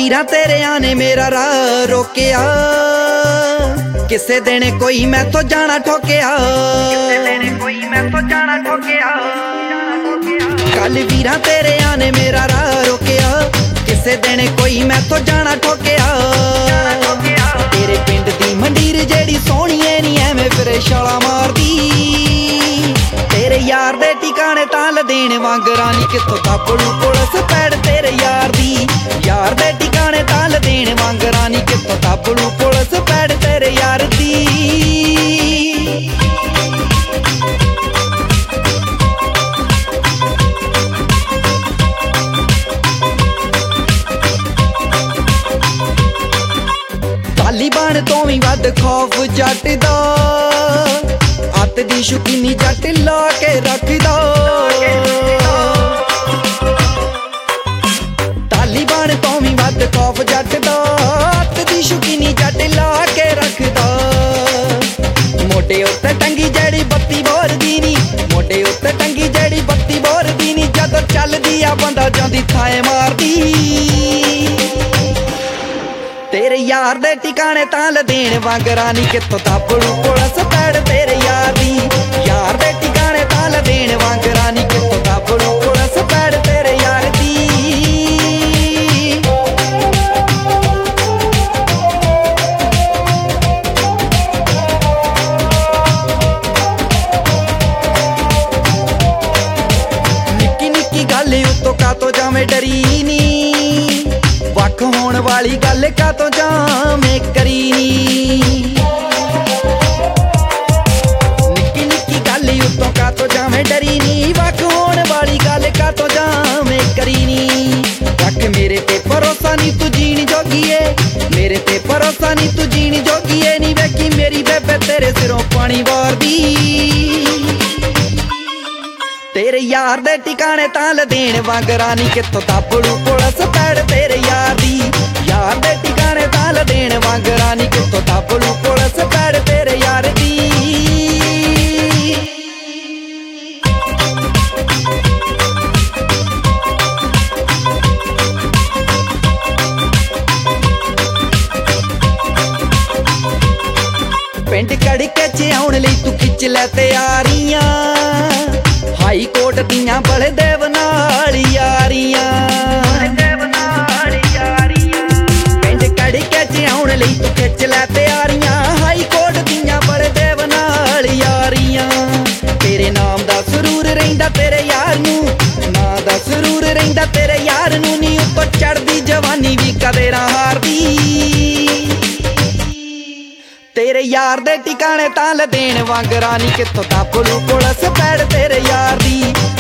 वीरा तेरे आने मेरा राह रोकिया, किसे दिन कोई मैं तो जाना ठोकिया, कल वीरा तेरे आने मेरा राह रोकिया, किसे दिन कोई मैं तो जाना ठोकिया। तेरे पिंड दी मंडीर जेड़ी सोहणीए नी एवें फिर छाला मारदी, तेरे यार दे ठिकाने ताल देण वांगरां नी कित्थों तापड़ू पुलिस पैड़ तेरे यार दी, यार दे ठिकाने ताल देण वांगरां नी कित्थों तापड़ू पुलिस पैड़ तेरे यार दी। तालिबान तो भी वध खौफ जट दा, अत दी शौकीनी जट ला के रखदा। तालिबान तो भी वध खौफ जट दा, अत दी शौकीनी जट ला के रखदा। मोढे उत्ते टंगी जेड़ी बत्ती बोरदी नी, मोढे उत्ते टंगी जेड़ी बत्ती बोरदी नी, जदों चलदी आ बंदा जांदी थाए मारदी। तेरे यार दे ठिकाने ताल देण वांगरां नी कित्थों तापड़ू पुलिस पैड़ तेरे यार दी, यार दे ठिकाने ताल देण वांगरां नी कित्थों तापड़ू पुलिस पैड़ तेरे यार दी। निक्की निक्की गल उत्तों कातों जावें डरी नी, वख होण वाली गल कातों जावें करी नी। निक्की निक्की गल उत्तों कातों जावें डरी नी, वख होण वाली गल कातों जावें करी नी। रख मेरे ते भरोसा नी तू जीण जोगीए, मेरे ते भरोसा नी तू जीण जोगीए नी, वेखी मेरी बेबे तेरे सिरों पानी वारदी। तेरे यार दे ठिकाने ताल देण वांगरां नी कित्थों तापड़ू पुलिस पैड़ तेरे यार दी, यार दे ठिकाने ताल देण वांगरां नी कित्थों तापड़ू पुलिस पैड़ तेरे यार दी। पिंड कड़के च आउण लई तू खिच लै तैयारियां, हाई कोर्ट दियां बलदेव नाल यारियां। पिंड कड़के च आउण लई तू खिच लै तैयारियां, हाई कोर्ट दियां बलदेव नाल यारियां। तेरे नाम दा सुरूर रहिंदा तेरे यार नूं, नां दा सुरूर रहिंदा तेरे यार नूं नी, उत्तों चढ़दी जवानी भी कदे ना हारदी। तेरे यार दे ठिकाने ताल देण वांगरां नी कित्थों तापड़ू पुलिस पैड़ तेरे यार दी,